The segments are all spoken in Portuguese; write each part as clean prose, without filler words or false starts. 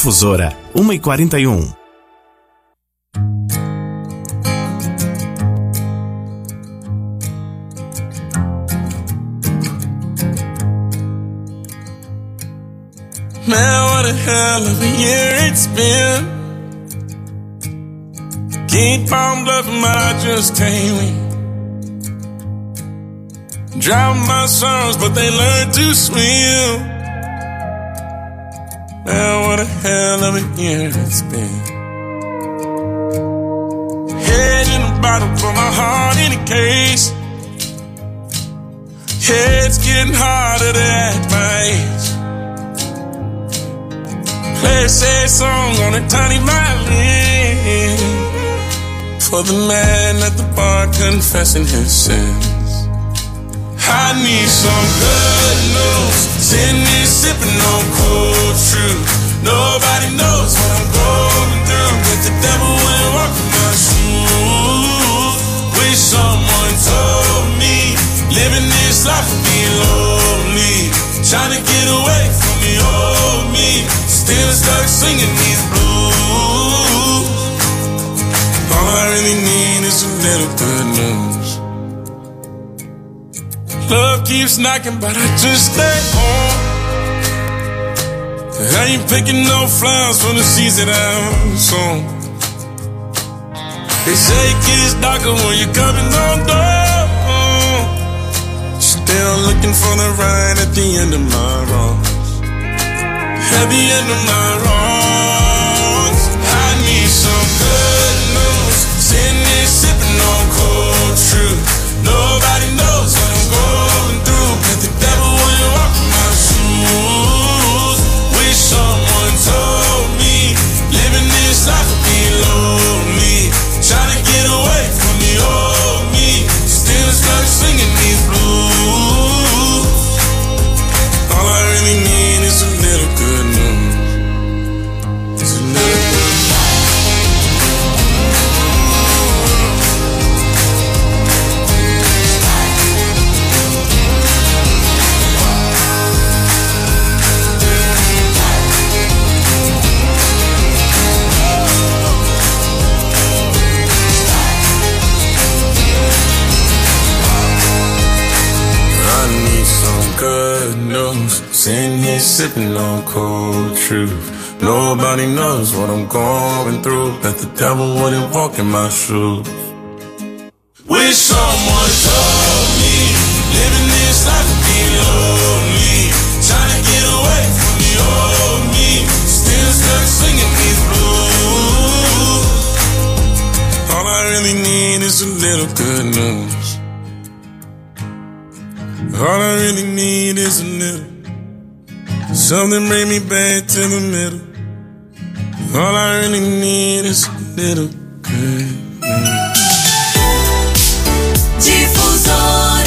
Difusora, 1h41. Man, what a hell of a year it's been. Keep on bluffing, but I just can't win. Drown my songs, but they learn to swim. Man, what a hell of a year it's been. Head in the bottom for my heart in a case. It's getting harder to act my age. Play a sad song on a tiny violin for the man at the bar confessing his sins. I need some good news. Sitting here sipping on cold truth. Nobody knows what I'm going through, but the devil wouldn't walk in my shoes. Wish someone told me living this life would be lonely. Trying to get away from the old me. Still stuck singing these blues. All I really need is a little good news. Love keeps knocking, but I just stay home. I ain't picking no flowers from the seeds that I've sown. They say it gets darker when you're coming on door. Still looking for the right at the end of my wrongs. At the end of my wrongs, I need some good news. Sitting here sipping on cold truth. Nobody knows what I'm going through, but the devil wouldn't walk in my shoes. Wish someone told me living this life would be lonely. Trying to get away from the old me. Still stuck singing these blues. All I really need is a little good news. It's a little good news. Good news, sitting here sipping on cold truth. Nobody knows what I'm going through, that the devil wouldn't walk in my shoes. Wish someone told me living this life would be lonely. Trying to get away from the old me. Still stuck singing these blues. All I really need is a little good news. All I really need is a little. Something bring me back to the middle. All I really need is a little good news. Difusora.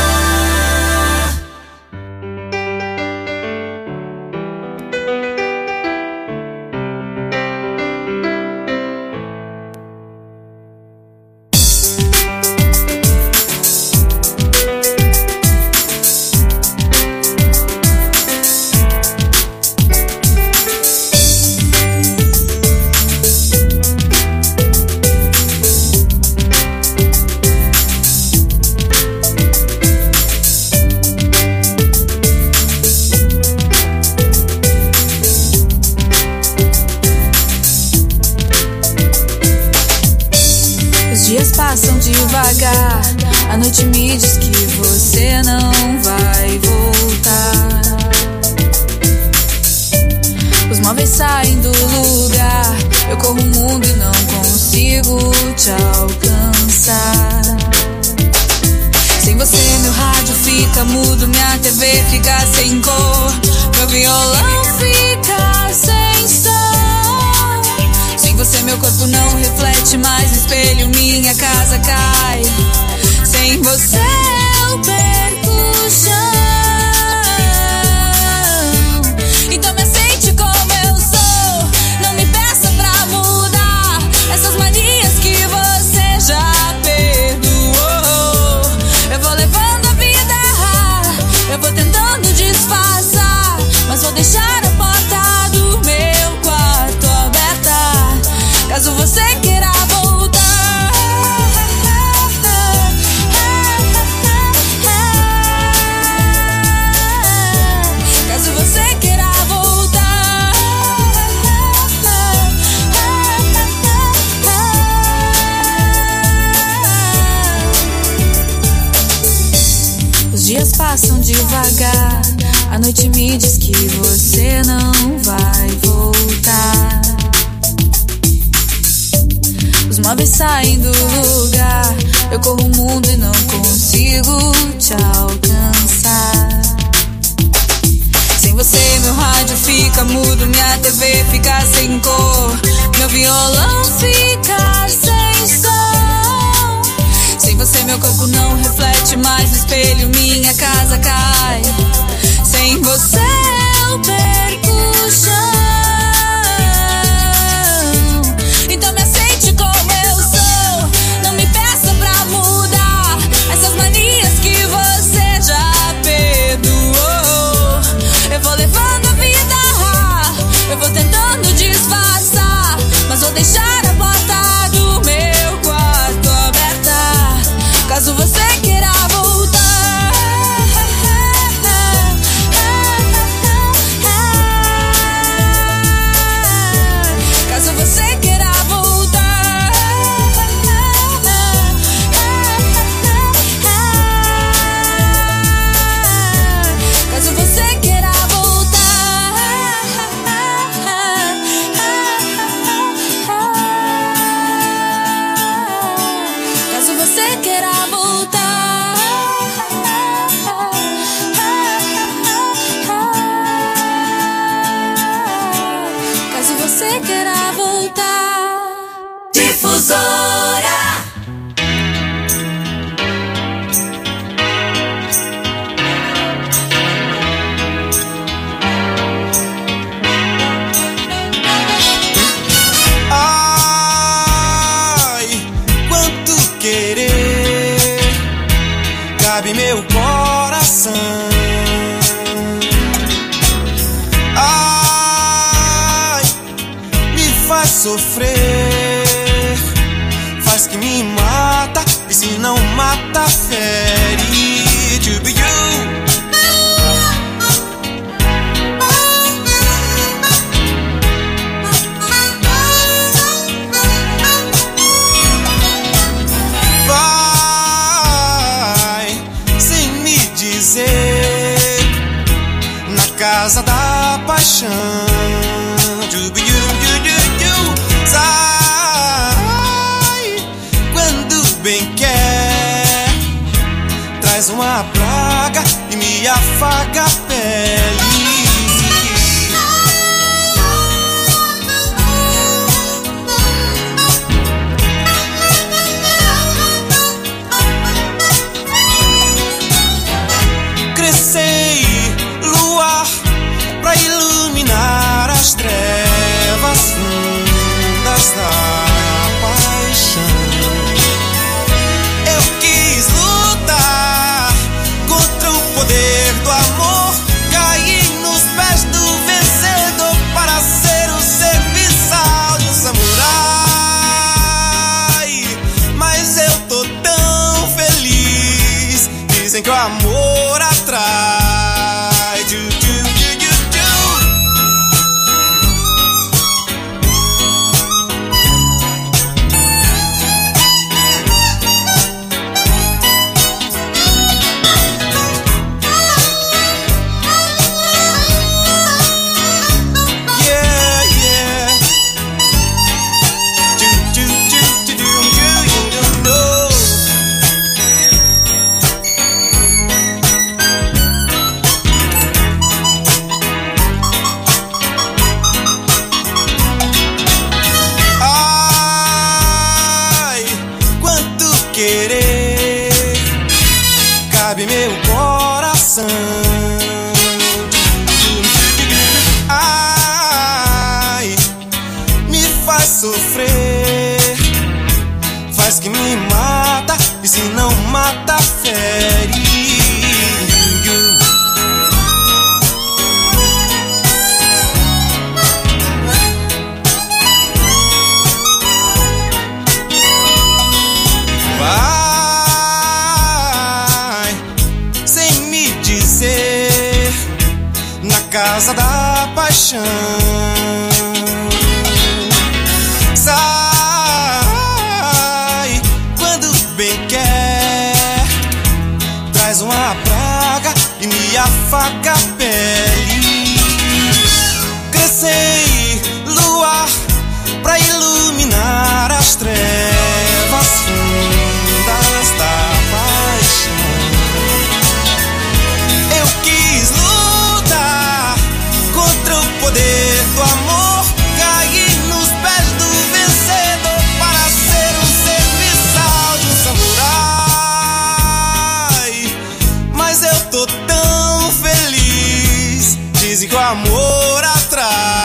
devagar. A noite me diz que você não vai voltar. Os móveis saem do lugar. Eu corro o mundo e não consigo te alcançar. Sem você meu rádio fica mudo, minha TV fica sem cor, meu violão fica sem som. Sem você meu corpo não reflete mais no espelho, minha casa cai. Sem você eu perco o chão. Então me aceite como eu sou, não me peça pra mudar essas manias que você já perdoou. Eu vou levando a vida, eu vou tentando disfarçar, mas vou deixar a porta do meu quarto devagar. A noite me diz que você não vai voltar. Os móveis saem do lugar. Eu corro o mundo e não consigo te alcançar. Sem você meu rádio fica mudo, minha TV fica sem cor, meu violão fica sem som. Sem você meu corpo não reflete mais no espelho, minha casa cai. Sem você eu perco o chão. Então me aceite como eu sou, não me peça pra mudar essas manias que você já perdoou. Eu vou levando a vida, eu vou tentando disfarçar, mas vou deixar a porta do meu quarto aberta, caso você queira voltar. Caso você queira voltar. Caso você queira voltar. Caso você queira voltar. Caso você queira voltar. Difusora. Ai, quanto querer cabe meu coração. Ai, me faz sofrer, faz que me mata, e se não mata, fere. To be you. Vai sem me dizer, na casa da paixão. To be you, you. Sai quando bem quer, traz uma praga e me afaga a pele. Crescei, luar, pra iluminar as trevas fundas da paixão. Eu quis lutar contra o poder do amor, caí nos pés do vencedor para ser o serviçal de um samurai. Mas eu tô tão feliz, dizem que o amor atrai. Querer cabe meu coração. Ai, me faz sofrer, faz que me mata, e se não mata, fere. Vai sem me dizer, na casa da paixão. Sai quando bem quer, traz uma praga e me afaga a pele. Crescei luar pra iluminar as trevas fundas da paixão. Eu quis lutar contra o poder do amor, caí nos pés do vencedor para ser um serviçal de um samurai. Mas eu tô tão feliz, dizem que o amor atrai.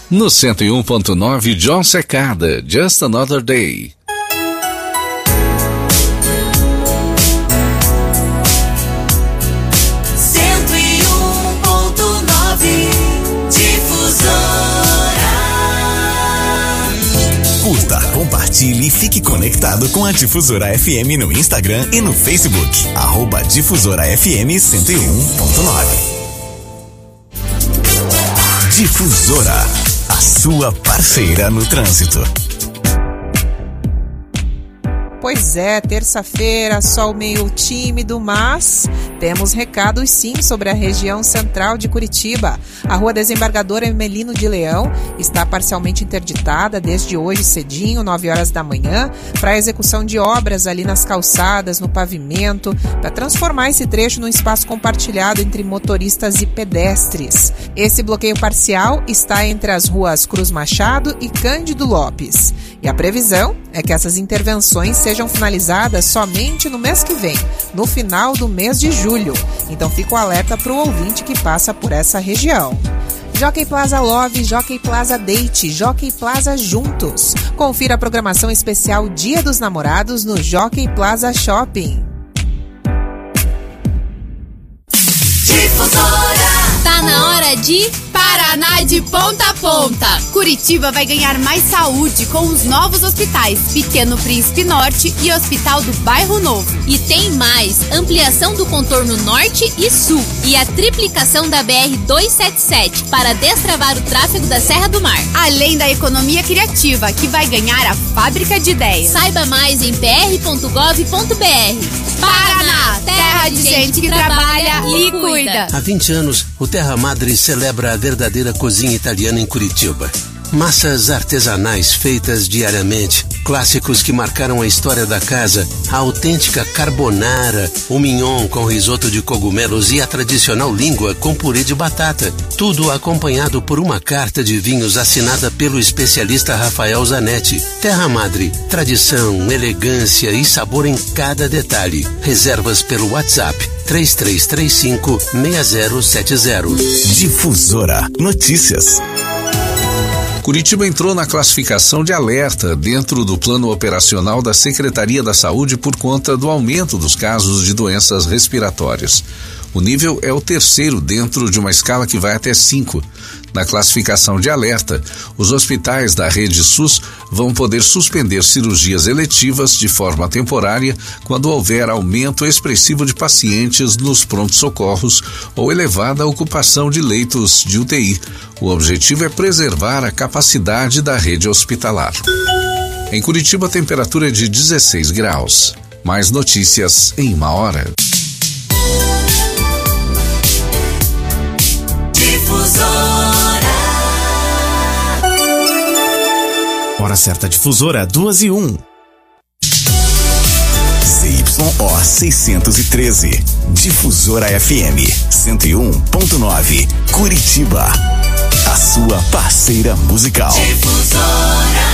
No 101.9, John Secada, Just Another Day. Curta, compartilhe e fique conectado com a Difusora FM no Instagram e no Facebook. @Difusora FM 101.9. Difusora, a sua parceira no trânsito. Pois é, terça-feira, sol meio tímido, mas temos recados sim sobre a região central de Curitiba. A Rua Desembargador Emelino de Leão está parcialmente interditada desde hoje cedinho, 9 horas da manhã, para a execução de obras ali nas calçadas, no pavimento, para transformar esse trecho num espaço compartilhado entre motoristas e pedestres. Esse bloqueio parcial está entre as ruas Cruz Machado e Cândido Lopes. E a previsão é que essas intervenções sejam finalizadas somente no mês que vem, no final do mês de julho. Então fica o alerta para o ouvinte que passa por essa região. Jockey Plaza Love, Jockey Plaza Date, Jockey Plaza Juntos. Confira a programação especial Dia dos Namorados no Jockey Plaza Shopping. Difusora! Tá na hora de Paraná de ponta a ponta. Curitiba vai ganhar mais saúde com os novos hospitais Pequeno Príncipe Norte e Hospital do Bairro Novo. E tem mais, ampliação do contorno norte e sul e a triplicação da BR-277 para destravar o tráfego da Serra do Mar. Além da economia criativa, que vai ganhar a fábrica de ideias. Saiba mais em pr.gov.br. Paraná, terra de gente que trabalha e cuida. Há 20 anos, o Terra Madre celebra a verdadeira cozinha italiana em Curitiba. Massas artesanais feitas diariamente, clássicos que marcaram a história da casa, a autêntica carbonara, o mignon com risoto de cogumelos e a tradicional língua com purê de batata. Tudo acompanhado por uma carta de vinhos assinada pelo especialista Rafael Zanetti. Terra Madre, tradição, elegância e sabor em cada detalhe. Reservas pelo WhatsApp 3335-6070. Difusora Notícias. Curitiba entrou na classificação de alerta dentro do plano operacional da Secretaria da Saúde por conta do aumento dos casos de doenças respiratórias. O nível é o 3º dentro de uma escala que vai até 5. Na classificação de alerta, os hospitais da rede SUS vão poder suspender cirurgias eletivas de forma temporária quando houver aumento expressivo de pacientes nos prontos-socorros ou elevada ocupação de leitos de UTI. O objetivo é preservar a capacidade da rede hospitalar. Em Curitiba, a temperatura é de 16 graus. Mais notícias em 1 hora. Hora certa Difusora, 2:01. ZYO 613. Difusora FM 101.9. Curitiba. A sua parceira musical. Difusora.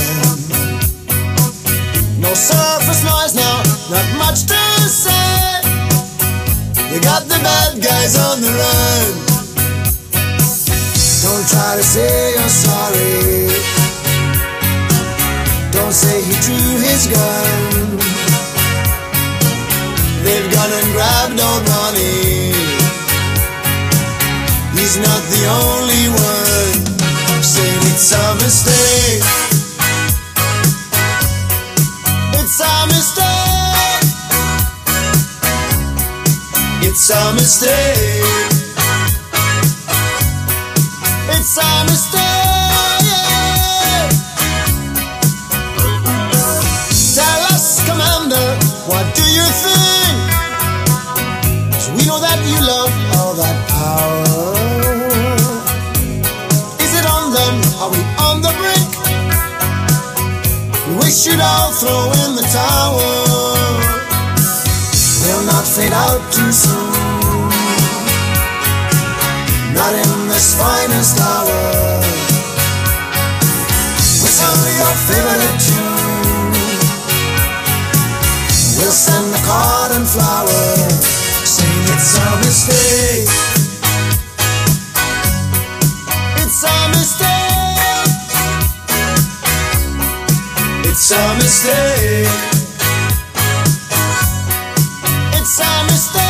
No surface noise now, not much to say. You got the bad guys on the run. Don't try to say you're sorry. Don't say he drew his gun. They've gone and grabbed old Ronnie. He's not the only one. Saying it's a mistake. It's a mistake. It's a mistake. It's a mistake. Tell us, Commander, what do you think? 'Cause we know that you love all that power. Is it on them? Are we on the brink? We should all throw in the towel. We'll not fade out too soon. Not in this finest hour. Whistle your favorite tune. We'll send a card and flower, saying it's a mistake. It's a mistake. It's a mistake. It's a mistake.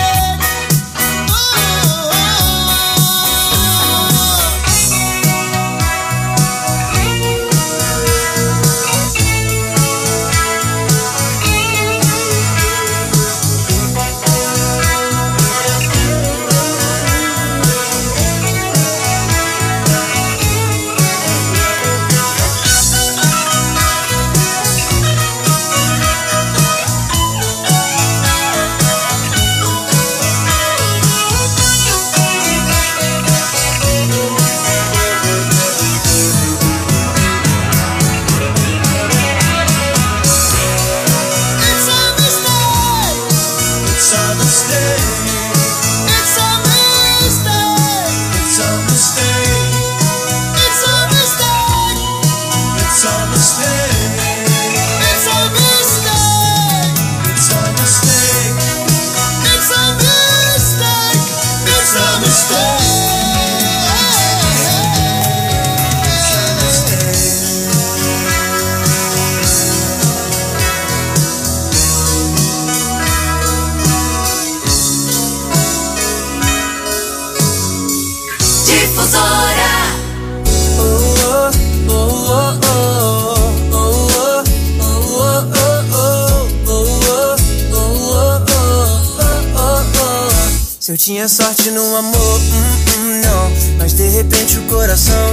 Se eu tinha sorte no amor, não. Mas de repente o coração,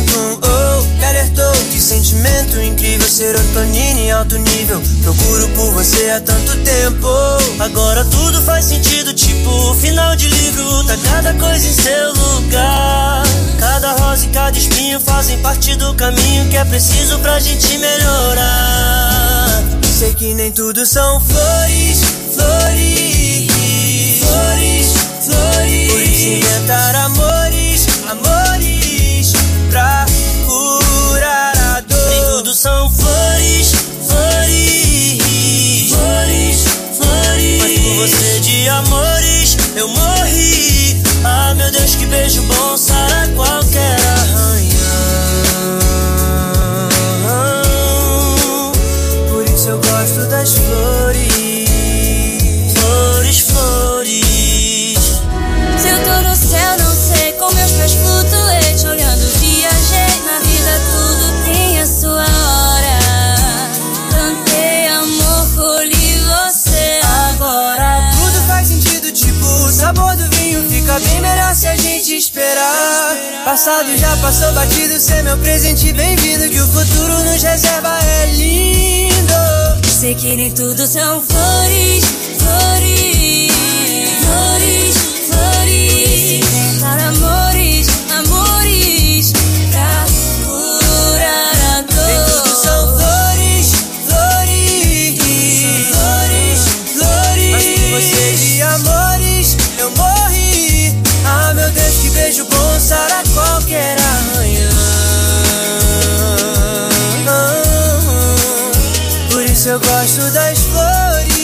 me alertou que sentimento incrível, serotonina em alto nível. Procuro por você há tanto tempo. Agora tudo faz sentido, tipo final de livro. Tá cada coisa em seu lugar. Cada rosa e cada espinho fazem parte do caminho que é preciso pra gente melhorar. Sei que nem tudo são flores, flores, flores, flores. Por isso inventar amores, amores pra curar a dor. Nem tudo são flores, flores, flores, flores. Mas por você de amores eu morri. Ah, meu Deus, que beijo bom sara qualquer arranhão. Por isso eu gosto das flores, flores, flores. Se eu tô no céu, não sei, com meus pés flutuantes, olhando viajei. Na vida tudo tem a sua hora. Cantei amor, colhi você agora. Tudo faz sentido, tipo o sabor do vinho fica bem melhor se a gente esperar. Passado já passou batido, cê é meu presente bem-vindo. Que o futuro nos reserva é lindo. Sei que nem tudo são flores, flores, flores, flores. Inventar amores, amores pra curar a dor. Nem tudo são flores, flores, flores, flores. Mas por você de amores eu morri. Ah, meu Deus, que beijo bom sara qualquer arranhão. isso eu gosto das flores.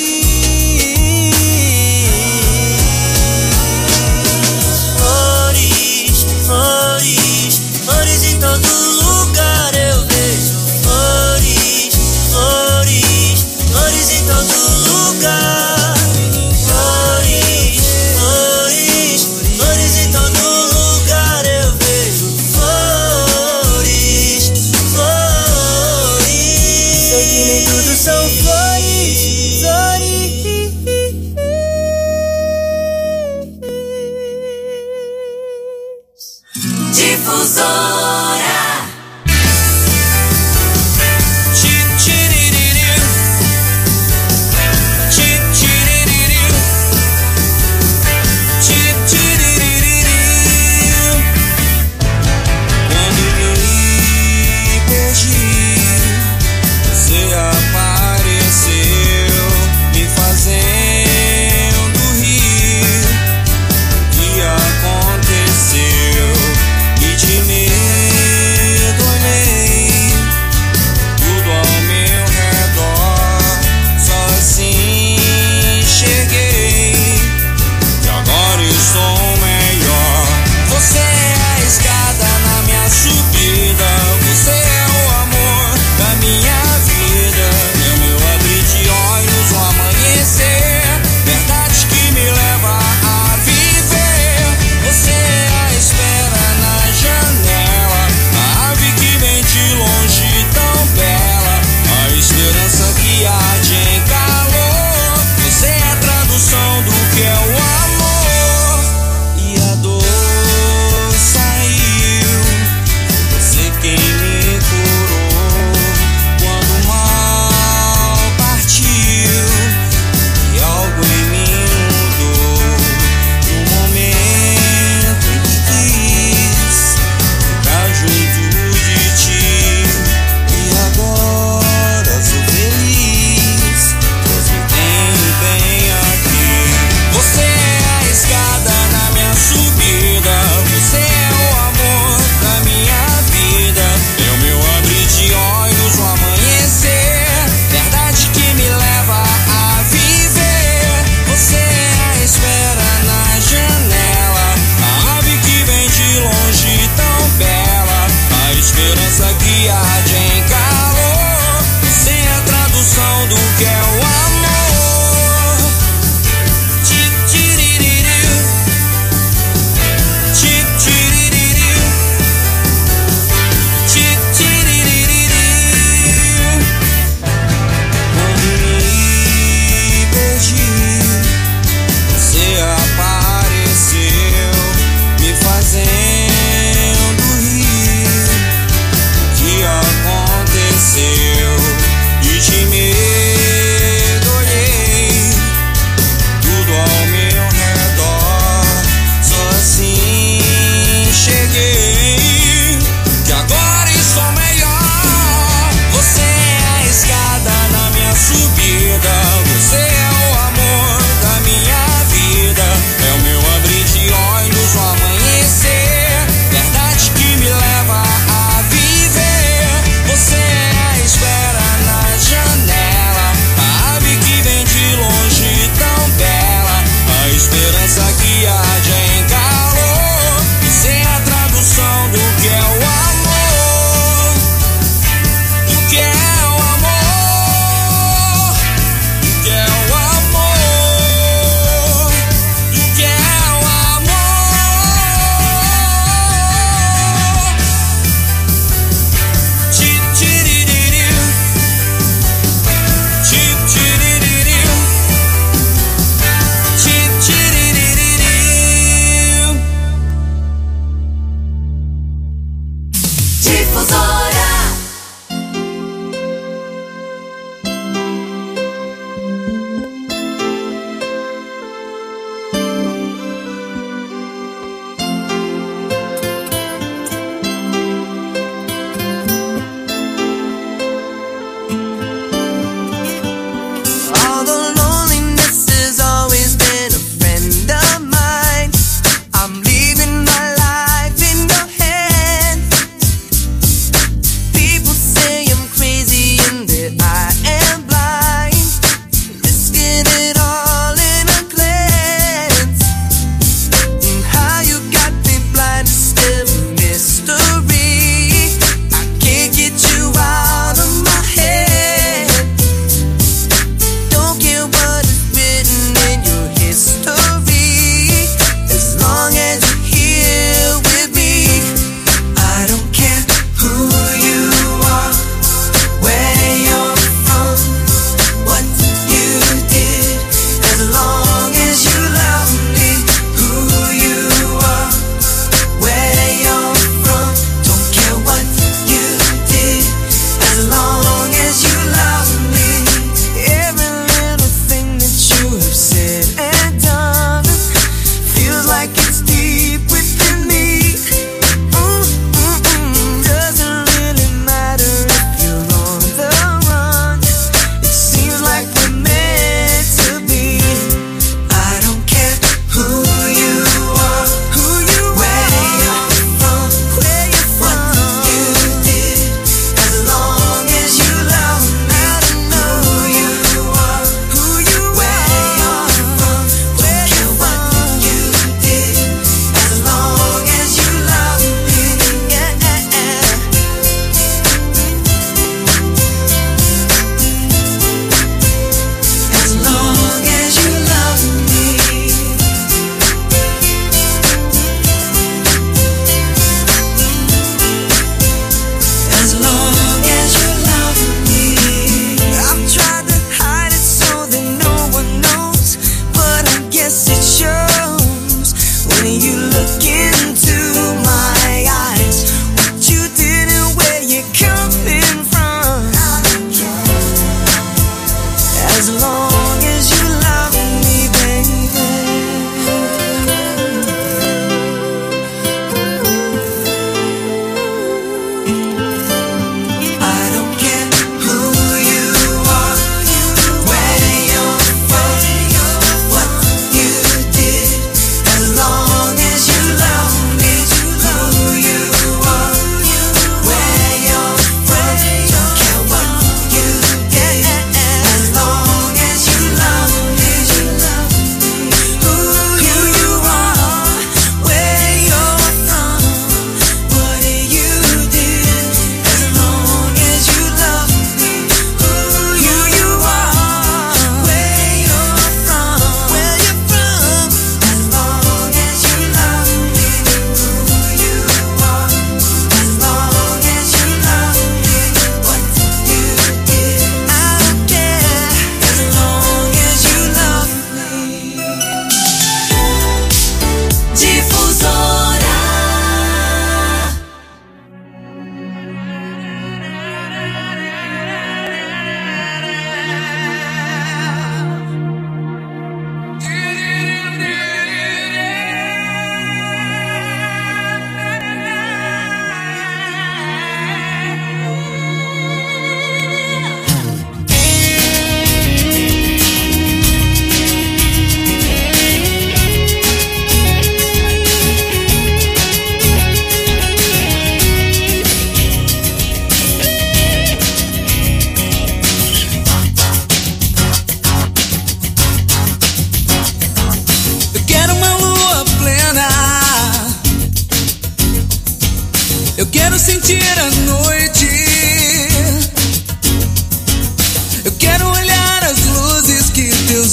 Flores, flores, flores em todo lugar eu vejo. Flores, flores, flores em todo lugar. Flores, flores, flores em todo lugar eu vejo. Flores, flores. Sei que nem tudo são flores, flores. Difusora. Quando me perdi, você apareceu.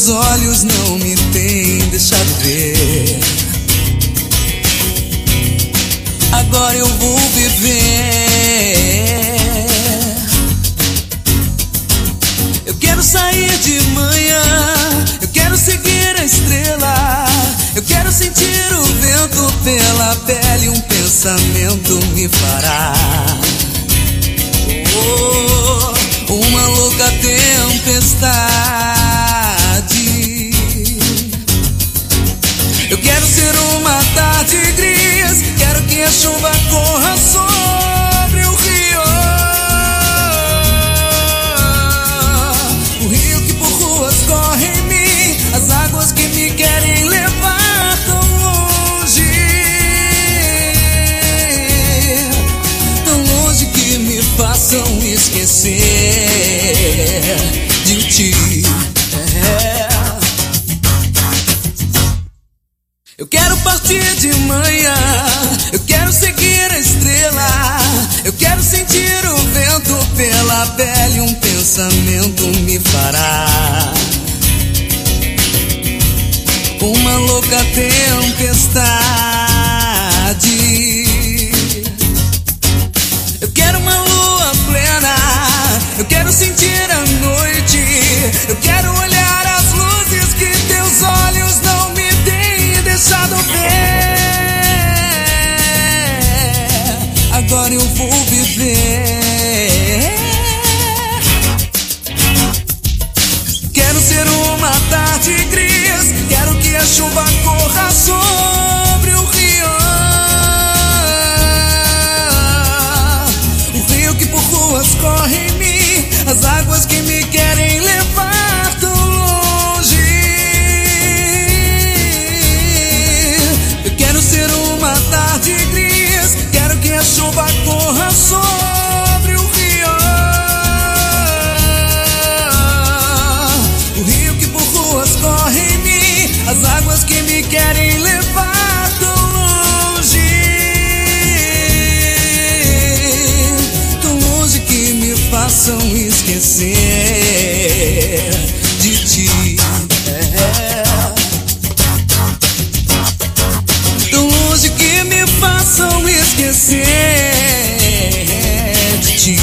teus olhos não me têm deixado ver. Agora eu vou viver. Eu quero sair de manhã, eu quero seguir a estrela, eu quero sentir o vento pela pele, um pensamento me fará uma louca tempestade. Eu quero ser uma tarde gris, quero que a chuva corra sobre o rio, o rio que por ruas corre em mim, as águas que me querem levar tão longe que me façam esquecer de ti. Eu quero partir de manhã, eu quero seguir a estrela, eu quero sentir o vento pela pele, um pensamento me fará uma louca tempestade. Eu quero uma lua plena, eu quero sentir a noite, eu quero olhar as luzes que teus olhos não me têm deixado ver. Agora eu vou viver. Quero ser uma tarde gris, quero que a chuva corra sobre o rio, o rio que por ruas corre em mim, as águas que me querem levar tão longe. Eu quero ser uma tarde gris, quero que a chuva corra sobre o rio, o rio que por ruas corre em mim, as águas que me querem levar tão longe que me façam esquecer de ti. Tão longe que me façam esquecer de ti.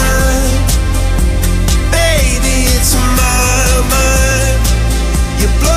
You blow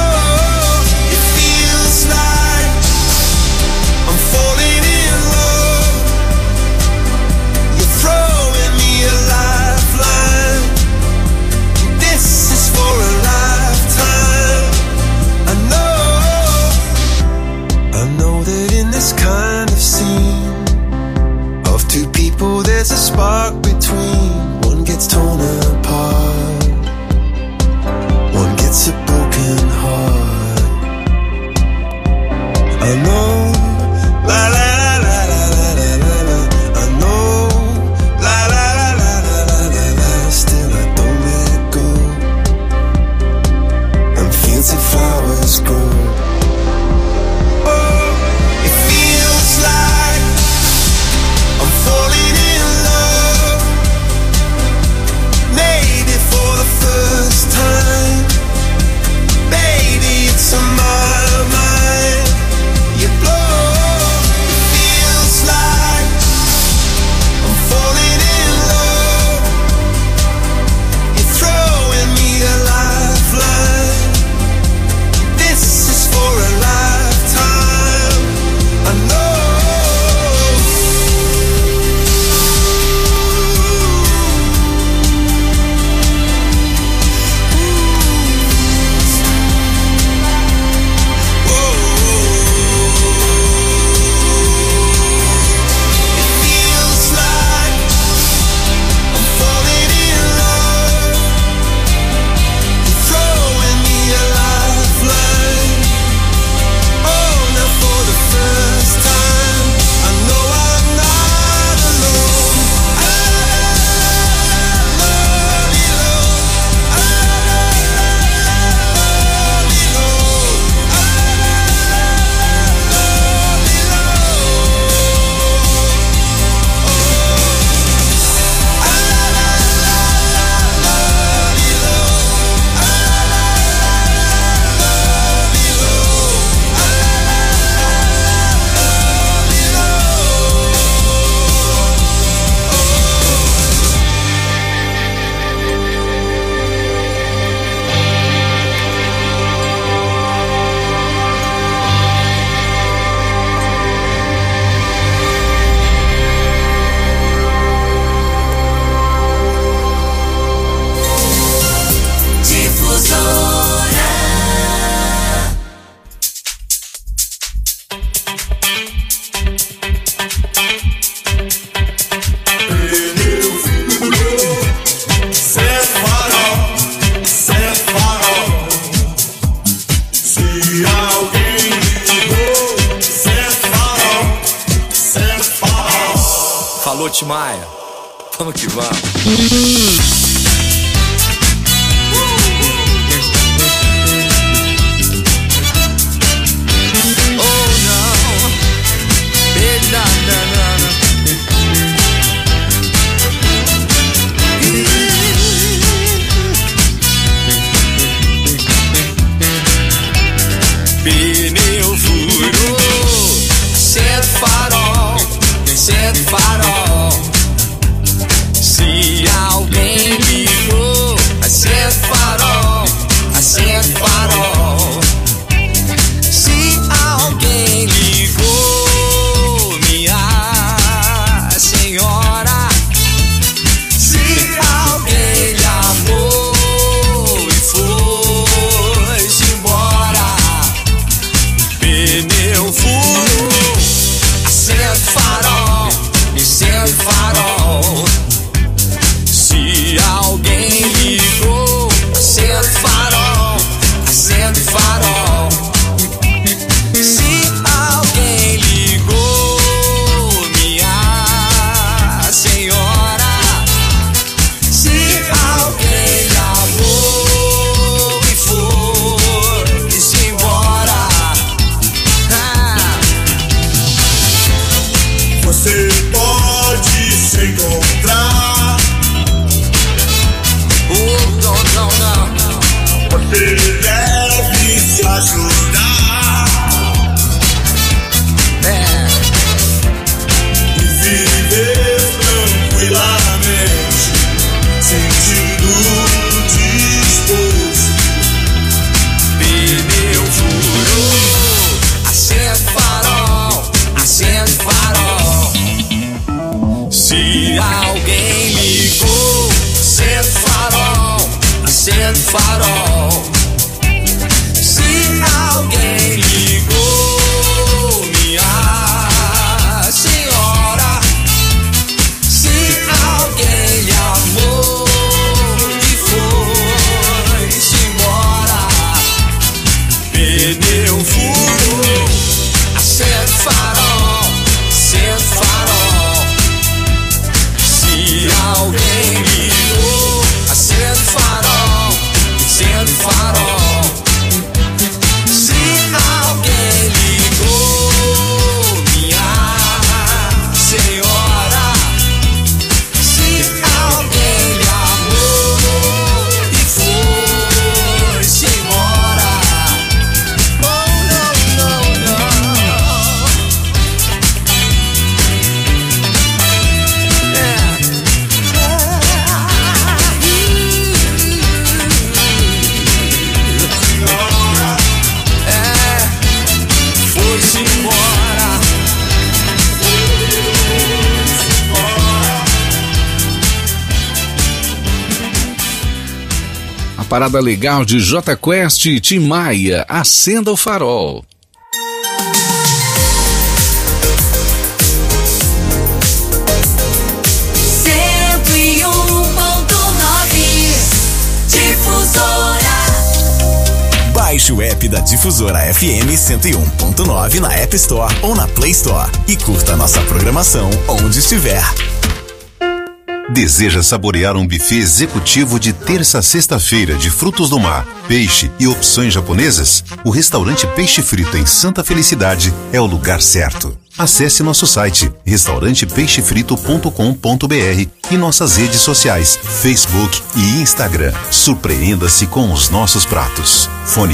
I know, la la la la la la la la. I know, la la la la la la la la. Still I don't let go, and fancy flowers grow. Oh, it feels like I'm falling in love, maybe for the first time. Baby, it's on my mind. You blow. It feels like I'm falling in love. You're throwing me a lifeline. This is for a lifetime. I know. Falou, Timaya. Vamos que vamos. Pneu furou, acende farol, acende farol. Se alguém ligou, acende farol, acende farol. Se alguém ligou, minha senhora. Se alguém lhe amou e foi-se embora. Pneu furou, acende farol, acende farol. Se alguém ligou, acende farol, acende farol. Se alguém ligou, minha senhora. Se alguém lhe amou e foi-se embora. Você pode se encontrar. Você deve se ajudar. E viver tranquilamente, sentindo disposto. Pneu furou, acende farol, acende farol. Se alguém ligou, acende farol, acende farol. Se alguém ligou, minha senhora. Se alguém lhe amou e foi-se embora. Pneu furou, parada legal de J Quest e Tim Maia, Acenda o Farol. Baixe o app da Difusora FM 101.9 na App Store ou na Play Store e curta a nossa programação onde estiver. Deseja saborear um buffet executivo de terça a sexta-feira de frutos do mar, peixe e opções japonesas? O restaurante Peixe Frito em Santa Felicidade é o lugar certo. Acesse nosso site restaurantepeixefrito.com.br e nossas redes sociais, Facebook e Instagram. Surpreenda-se com os nossos pratos. Fone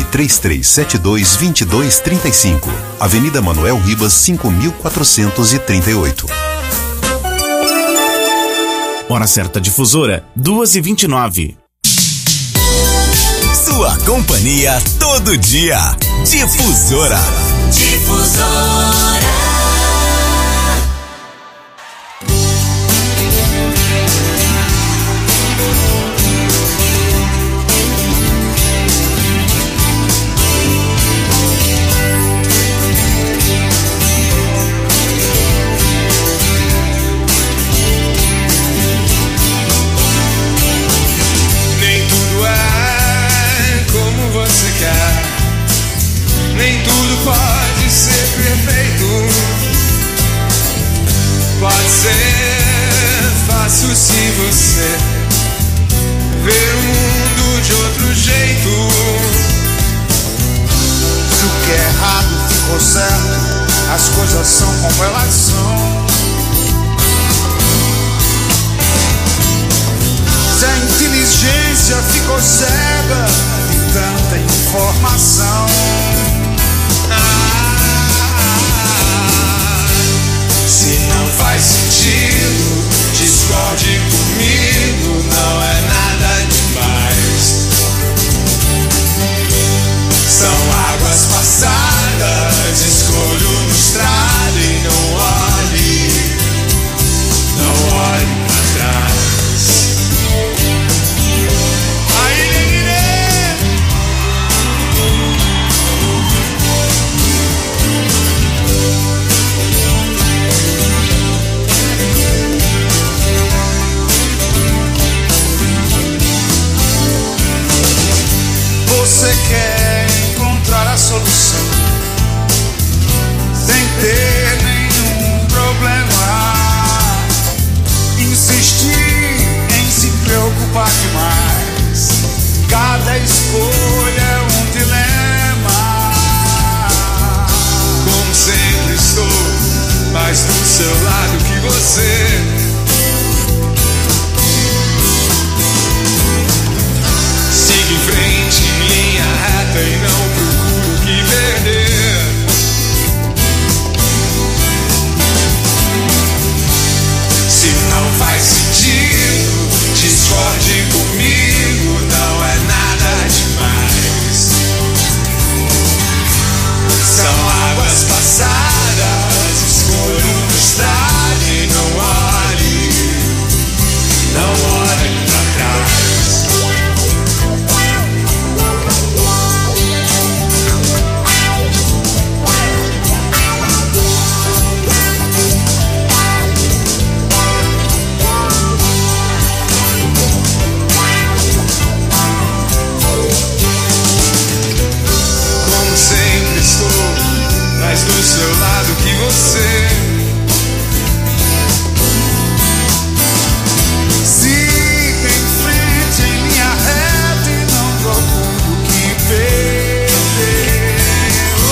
3372-2235. Avenida Manuel Ribas, 5438. Hora certa Difusora, 2h29. Sua companhia todo dia. Difusora. Difusora. Nem tudo pode ser perfeito. Pode ser fácil se você ver o mundo de outro jeito. Se o que é errado ficou certo, as coisas são como elas são. Se a inteligência ficou cega de tanta informação. Se não faz sentido, discorde comigo, não é nada demais. São águas passadas, escolho no estrado e não olhe pra trás. Você quer encontrar a solução sem ter nenhum problema. Insistir em se preocupar demais. Cada escolha é um dilema. Como sempre estou mais do seu lado que você. Siga em frente, linha reta e não procuro o que perder. Se não faz sentido, discorde comigo, não é nada demais. São águas passadas, escolho no estrado e não olhe pra trás. Mais do seu lado que você. Siga em frente em linha reta e não procure o que perder.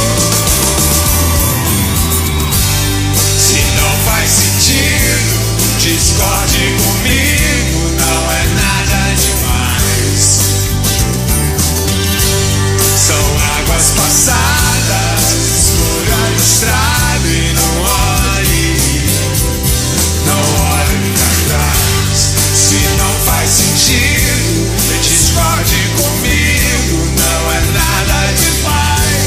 Se não faz sentido, discorde comigo, não é nada demais. São águas passadas, escolha no estrado e não olhe pra trás. Se não faz sentido, discorde comigo, não é nada demais.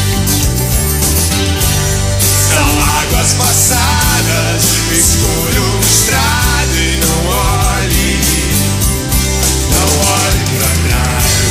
São águas passadas, escolha no estrado e não olhe pra trás.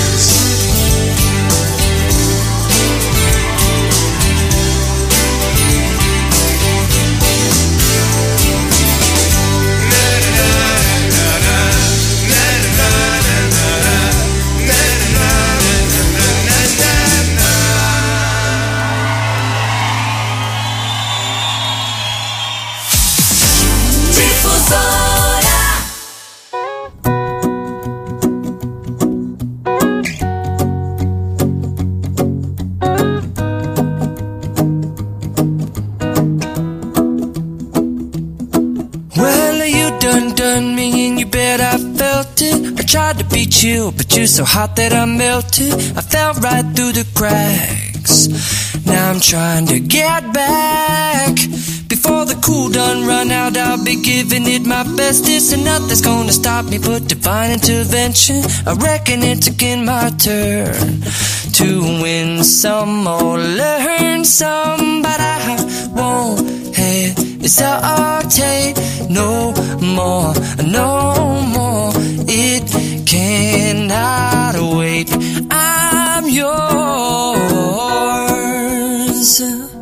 Well, you done me and you bet I felt it. I tried to beat you, but you're so hot that I melted. I fell right through the cracks. Now I'm trying to get back. Before the cool done run out, I'll be giving it my best. This and nothing's gonna stop me but divine intervention. I reckon it's again my turn to win some or learn some, but I won't hesitate no more, no more. It cannot wait. I'm yours.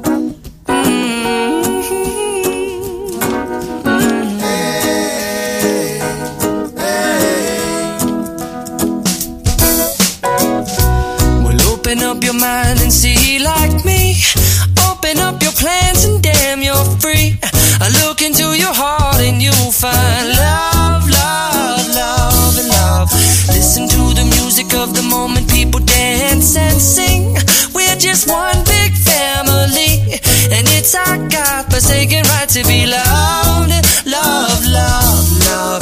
Open up your mind and see like me. Open up your plans and damn, you're free. I look into your heart and you'll find love, love, love, and love. Listen to the music of the moment, people dance and sing. We're just one big family, and it's our God-forsaken right to be loved. Love, love, love,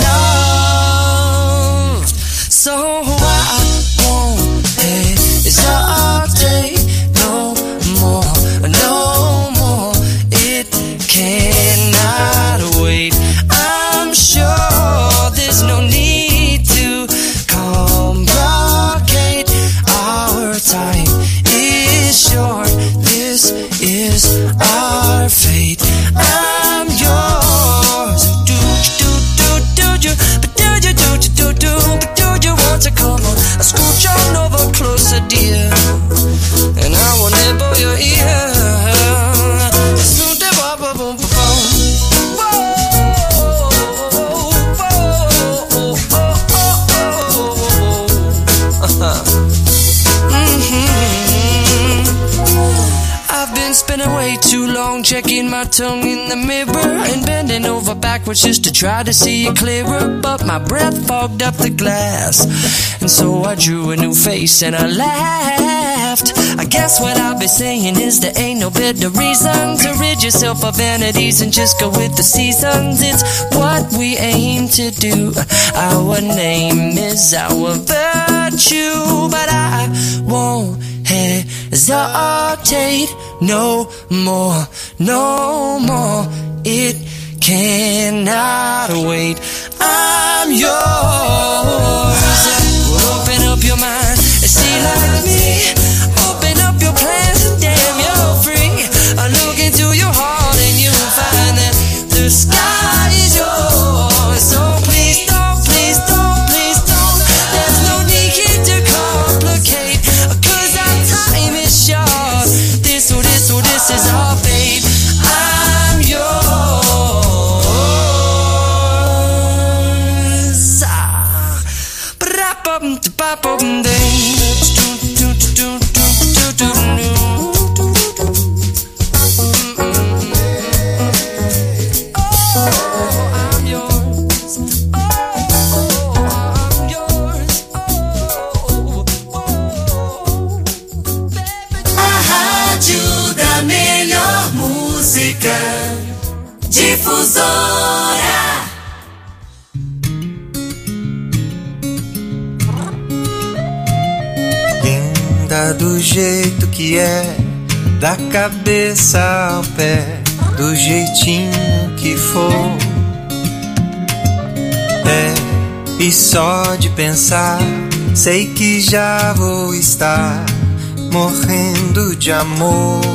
love. So I won't hesitate no more, no more. It cannot wait. I'm sure there's no need to complicate. Our time is short. This is our fate. I'm yours. Do you? But do you want to come on? I scooch on over closer, dear, and I will nibble your ear. I've been spending way too long checking my tongue in the mirror and bending over backwards just to try to see it clearer, but my breath fogged up the glass, and so I drew a new face and I laughed. I guess what I'll be saying is there ain't no better reason to rid yourself of vanities and just go with the seasons. It's what we aim to do. Our name is our virtue, but I won't hesitate no more, no more. It cannot wait. I'm yours. Open up your mind and see like me. Open up your plans and damn, you're free. I look into your heart and you'll find that the sky is yours. So please don't, please don't, please don't. There's no need here to complicate, 'cause our time is short. This is our fate. I'm yours. Difusora. Linda do jeito que é, da cabeça ao pé, do jeitinho que for. É, e só de pensar, sei que já vou estar morrendo de amor.